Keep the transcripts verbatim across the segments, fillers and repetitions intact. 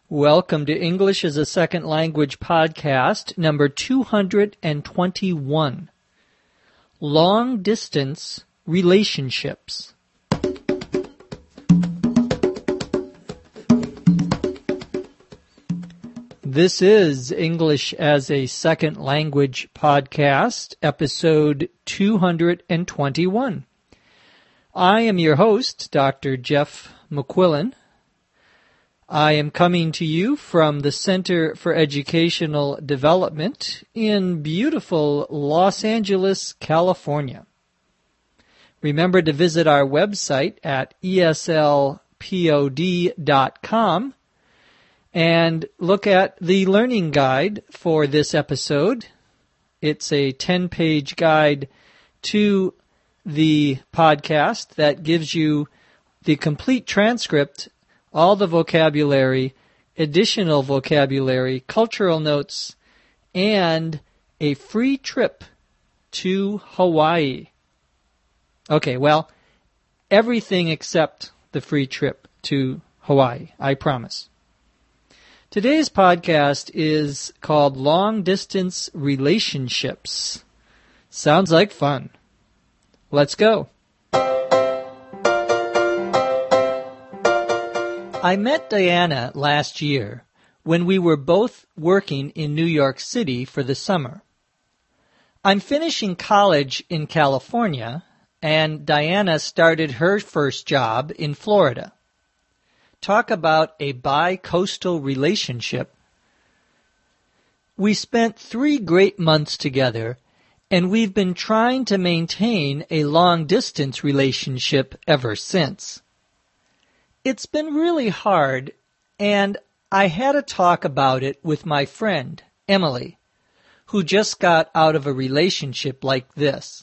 Welcome to English as a Second Language podcast, number two hundred twenty-one. Long-distance relationships. This is English as a Second Language podcast, episode two hundred twenty-one. I am your host, Doctor Jeff McQuillan. I am coming to you from the Center for Educational Development in beautiful Los Angeles, California. Remember to visit our website at E S L pod dot com and look at the learning guide for this episode. It's a ten-page guide to the podcast that gives you the complete transcript, all the vocabulary, additional vocabulary, cultural notes, and a free trip to Hawaii. Okay, well, everything except the free trip to Hawaii, I promise. Today's podcast is called Long Distance Relationships. Sounds like fun. Let's go. I met Diana last year when we were both working in New York City for the summer. I'm finishing college in California, and Diana started her first job in Florida. Talk about a bi-coastal relationship. We spent three great months together, and we've been trying to maintain a long-distance relationship ever since. It's been really hard, and I had a talk about it with my friend, Emily, who just got out of a relationship like this.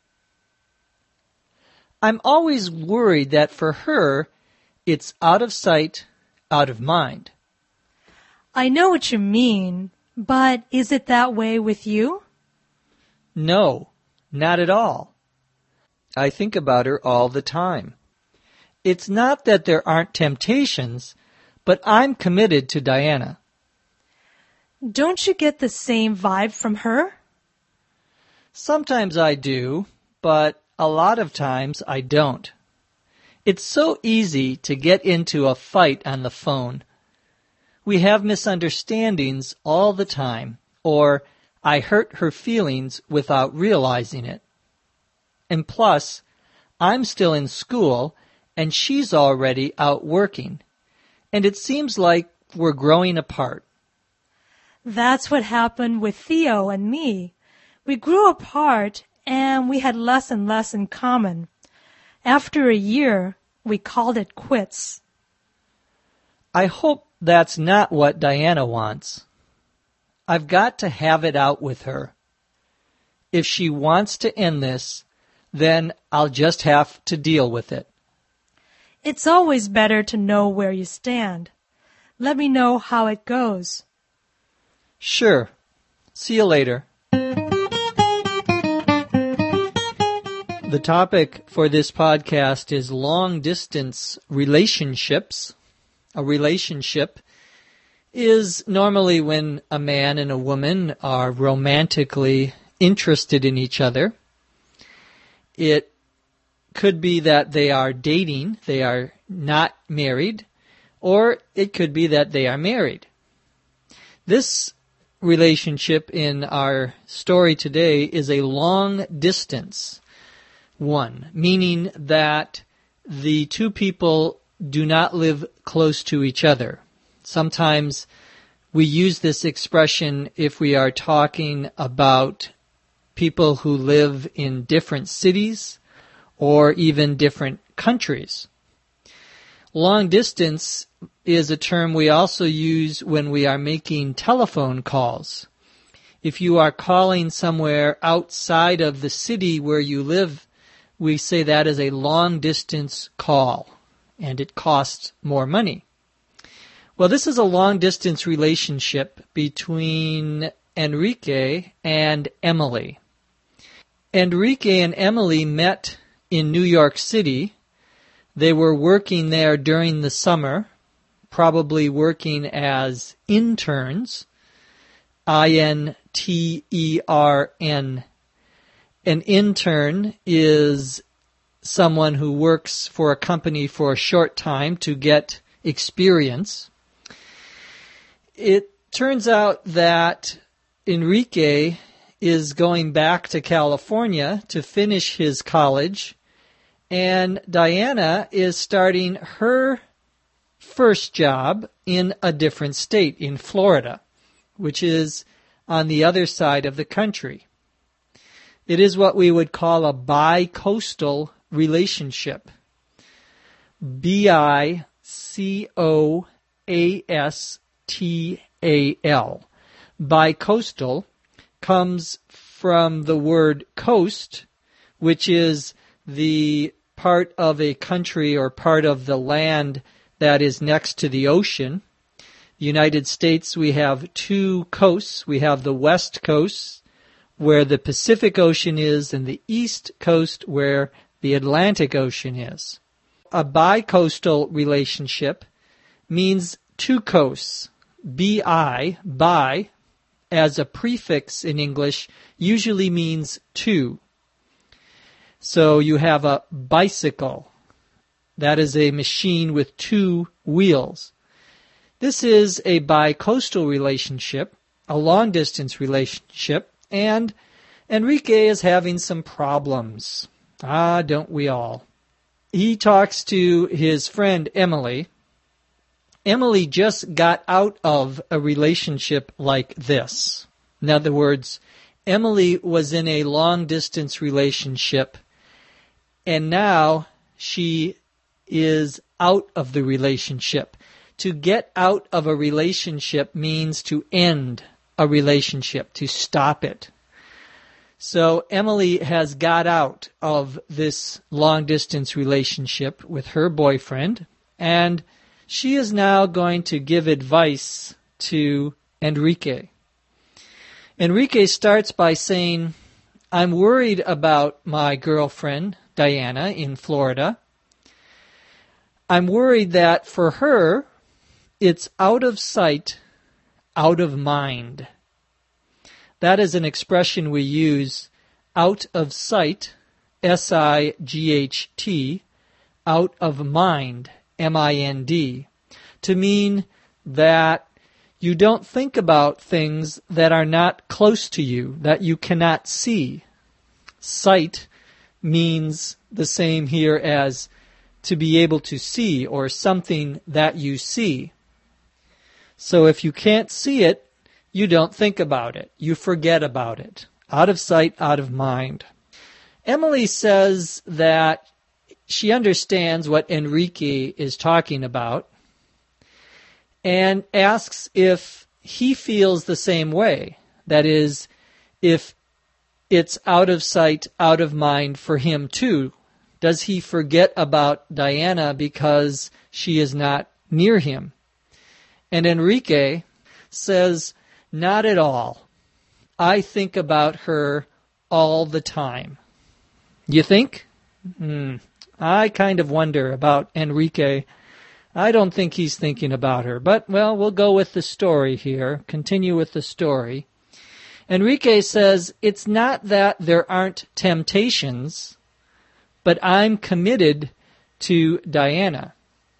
I'm always worried that for her, it's out of sight, out of mind. I know what you mean, but is it that way with you? No, not at all. I think about her all the time. It's not that there aren't temptations, but I'm committed to Diana. Don't you get the same vibe from her? Sometimes I do, but a lot of times I don't. It's so easy to get into a fight on the phone. We have misunderstandings all the time, or I hurt her feelings without realizing it. And plus, I'm still in school, and she's already out working, and it seems like we're growing apart. That's what happened with Theo and me. We grew apart, and we had less and less in common. After a year, we called it quits. I hope that's not what Diana wants. I've got to have it out with her. If she wants to end this, then I'll just have to deal with it. It's always better to know where you stand. Let me know how it goes. Sure. See you later. The topic for this podcast is long-distance relationships. A relationship is normally when a man and a woman are romantically interested in each other. It could be that they are dating, they are not married, or it could be that they are married. This relationship in our story today is a long distance one, meaning that the two people do not live close to each other. Sometimes we use this expression if we are talking about people who live in different cities or even different countries. Long distance is a term we also use when we are making telephone calls. If you are calling somewhere outside of the city where you live, we say that is a long distance call, and it costs more money. Well, this is a long distance relationship between Enrique and Emily. Enrique and Emily met in New York City. They were working there during the summer, probably working as interns, I N T E R N. An intern is someone who works for a company for a short time to get experience. It turns out that Enrique is going back to California to finish his college, and Diana is starting her first job in a different state, in Florida, which is on the other side of the country. It is what we would call a bi-coastal relationship. B I C O A S T A L. Bi-coastal comes from the word coast, which is the part of a country or part of the land that is next to the ocean. The United States, we have two coasts. We have the West Coast, where the Pacific Ocean is, and the East Coast, where the Atlantic Ocean is. A bi-coastal relationship means two coasts. Bi, bi, as a prefix in English, usually means two. So you have a bicycle. That is a machine with two wheels. This is a bi-coastal relationship, a long-distance relationship, and Enrique is having some problems. Ah, don't we all? He talks to his friend Emily. Emily just got out of a relationship like this. In other words, Emily was in a long-distance relationship, and now she is out of the relationship. To get out of a relationship means to end a relationship, to stop it. So Emily has got out of this long-distance relationship with her boyfriend, and she is now going to give advice to Enrique. Enrique starts by saying, I'm worried about my girlfriend, Diana, in Florida. I'm worried that for her, it's out of sight, out of mind. That is an expression we use, out of sight, S I G H T, out of mind, M I N D, to mean that you don't think about things that are not close to you, that you cannot see. Sight means the same here as to be able to see, or something that you see. So if you can't see it, you don't think about it. You forget about it. Out of sight, out of mind. Emily says that she understands what Enrique is talking about and asks if he feels the same way. That is, if it's out of sight, out of mind for him too. Does he forget about Diana because she is not near him? And Enrique says, not at all. I think about her all the time. You think? Hmm. I kind of wonder about Enrique. I don't think he's thinking about her. But, well, we'll go with the story here. Continue with the story. Enrique says, it's not that there aren't temptations, but I'm committed to Diana.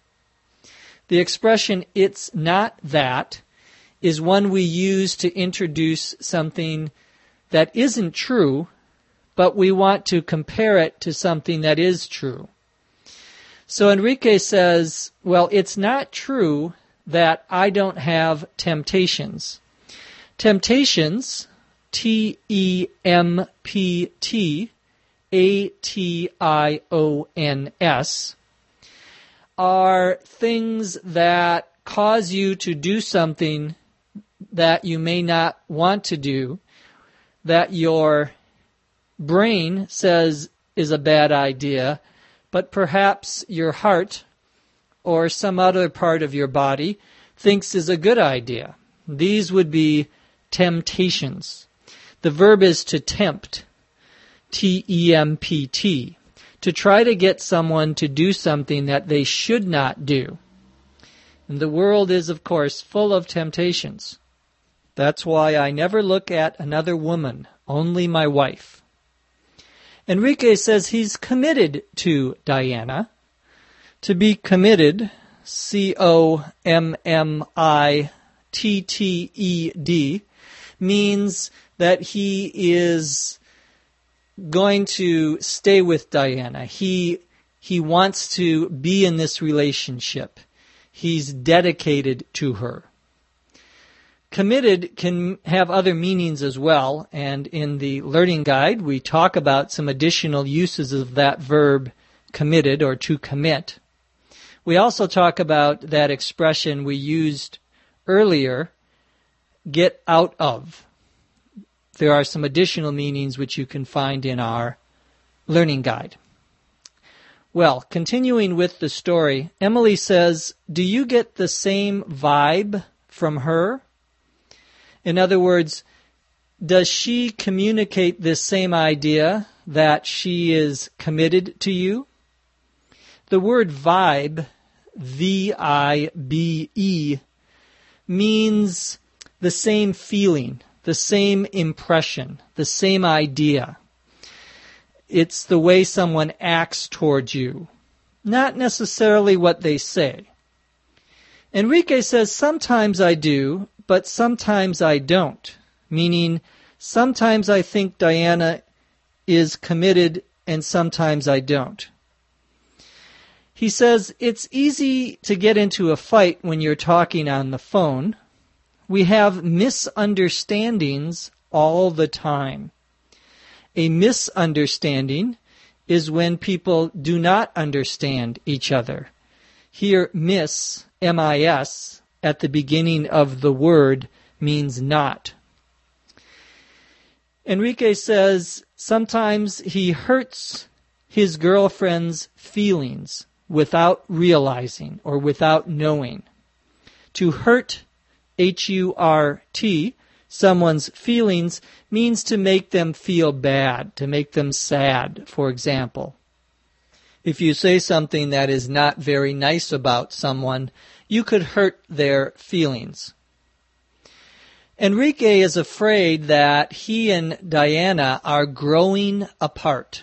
The expression, it's not that, is one we use to introduce something that isn't true, but we want to compare it to something that is true. So Enrique says, well, it's not true that I don't have temptations. Temptations, T E M P T A T I O N S, are things that cause you to do something that you may not want to do, that your brain says is a bad idea, but perhaps your heart or some other part of your body thinks is a good idea. These would be temptations. The verb is to tempt, T E M P T, to try to get someone to do something that they should not do. And the world is, of course, full of temptations. That's why I never look at another woman, only my wife. Enrique says he's committed to Diana. To be committed, C O M M I T T E D, means that he is going to stay with Diana. He, he wants to be in this relationship. He's dedicated to her. Committed can have other meanings as well, and in the Learning Guide we talk about some additional uses of that verb committed or to commit. We also talk about that expression we used earlier, get out of. There are some additional meanings which you can find in our Learning Guide. Well, continuing with the story, Emily says, do you get the same vibe from her? In other words, does she communicate this same idea that she is committed to you? The word vibe, V I B E, means the same feeling, the same impression, the same idea. It's the way someone acts towards you, not necessarily what they say. Enrique says, sometimes I do, but sometimes I don't, meaning sometimes I think Diana is committed and sometimes I don't. He says, it's easy to get into a fight when you're talking on the phone. We have misunderstandings all the time. A misunderstanding is when people do not understand each other. Here, miss, M I S, at the beginning of the word means not. Enrique says sometimes he hurts his girlfriend's feelings without realizing or without knowing. To hurt, H U R T, someone's feelings means to make them feel bad, to make them sad, for example. If you say something that is not very nice about someone, you could hurt their feelings. Enrique is afraid that he and Diana are growing apart.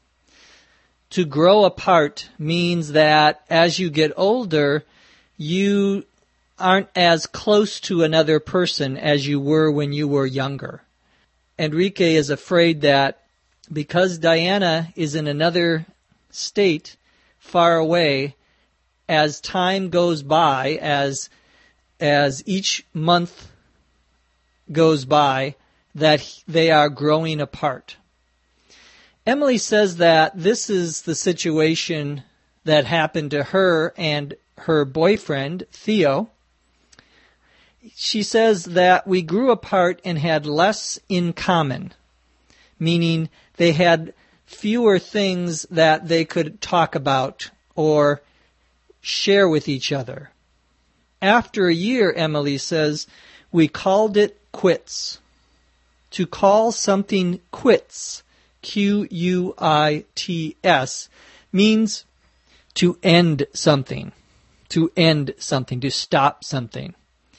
To grow apart means that as you get older, you aren't as close to another person as you were when you were younger. Enrique is afraid that because Diana is in another state far away, as time goes by, as as each month goes by, that they are growing apart. Emily says that this is the situation that happened to her and her boyfriend, Theo. She says that we grew apart and had less in common, meaning they had fewer things that they could talk about or share with each other. After a year, Emily says, we called it quits. To call something quits, Q U I T S, means to end something, to end something, to stop something.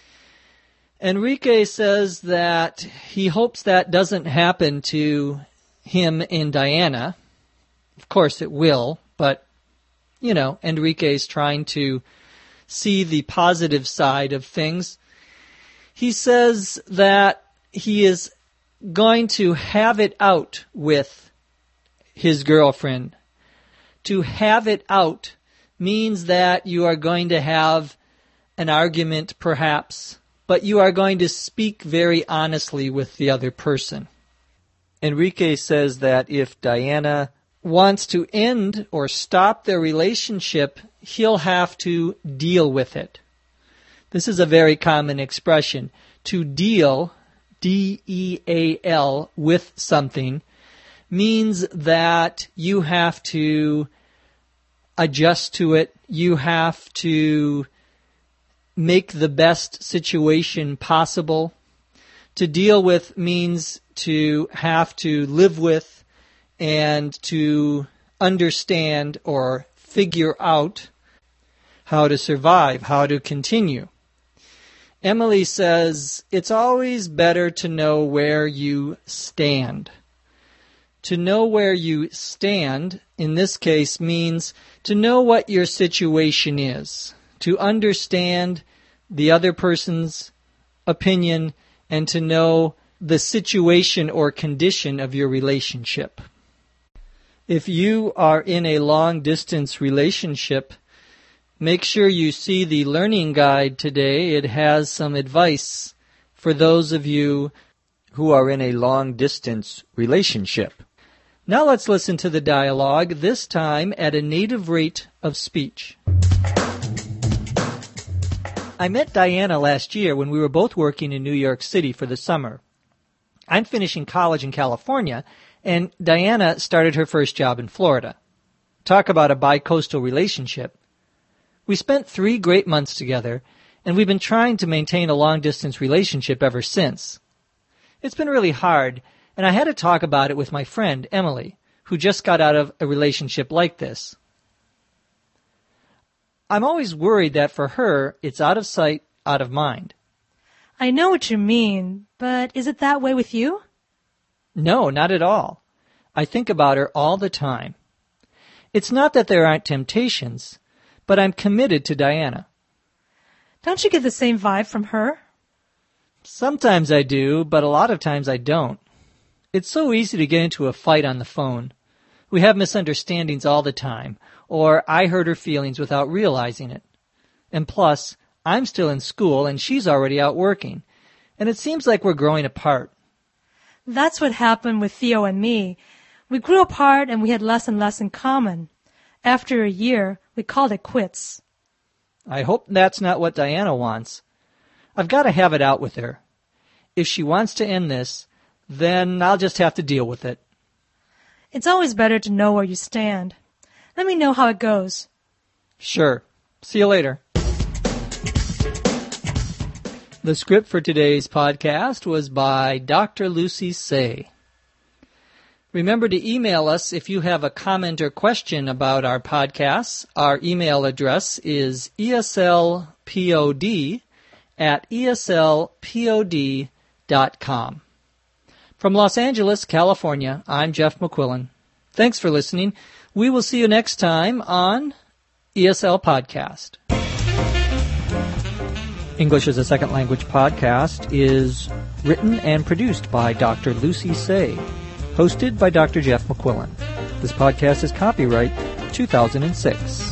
Enrique says that he hopes that doesn't happen to him and Diana. Of course it will, but, you know, Enrique's trying to see the positive side of things. He says that he is going to have it out with his girlfriend. To have it out means that you are going to have an argument, perhaps, but you are going to speak very honestly with the other person. Enrique says that if Diana wants to end or stop their relationship, he'll have to deal with it. This is a very common expression. To deal, D E A L, with something means that you have to adjust to it. You have to make the best situation possible. To deal with means to have to live with and to understand or figure out. how to survive, how to continue. Emily says, it's always better to know where you stand. To know where you stand, in this case, means to know what your situation is, to understand the other person's opinion, and to know the situation or condition of your relationship. If you are in a long-distance relationship, make sure you see the learning guide today. It has some advice for those of you who are in a long-distance relationship. Now let's listen to the dialogue, this time at a native rate of speech. I met Diana last year when we were both working in New York City for the summer. I'm finishing college in California, and Diana started her first job in Florida. Talk about a bi-coastal relationship. We spent three great months together, and we've been trying to maintain a long-distance relationship ever since. It's been really hard, and I had to talk about it with my friend, Emily, who just got out of a relationship like this. I'm always worried that for her, it's out of sight, out of mind. I know what you mean, but is it that way with you? No, not at all. I think about her all the time. It's not that there aren't temptations, but I'm committed to Diana. Don't you get the same vibe from her? Sometimes I do, but a lot of times I don't. It's so easy to get into a fight on the phone. We have misunderstandings all the time, or I hurt her feelings without realizing it. And plus, I'm still in school and she's already out working, and it seems like we're growing apart. That's what happened with Theo and me. We grew apart and we had less and less in common. After a year, we called it quits. I hope that's not what Diana wants. I've got to have it out with her. If she wants to end this, then I'll just have to deal with it. It's always better to know where you stand. Let me know how it goes. Sure. See you later. The script for today's podcast was by Doctor Lucy Say. Remember to email us if you have a comment or question about our podcasts. Our email address is eslpod at eslpod dot com. From Los Angeles, California, I'm Jeff McQuillan. Thanks for listening. We will see you next time on E S L Podcast. English as a Second Language podcast is written and produced by Doctor Lucy Say, hosted by Doctor Jeff McQuillan. This podcast is copyright two thousand six.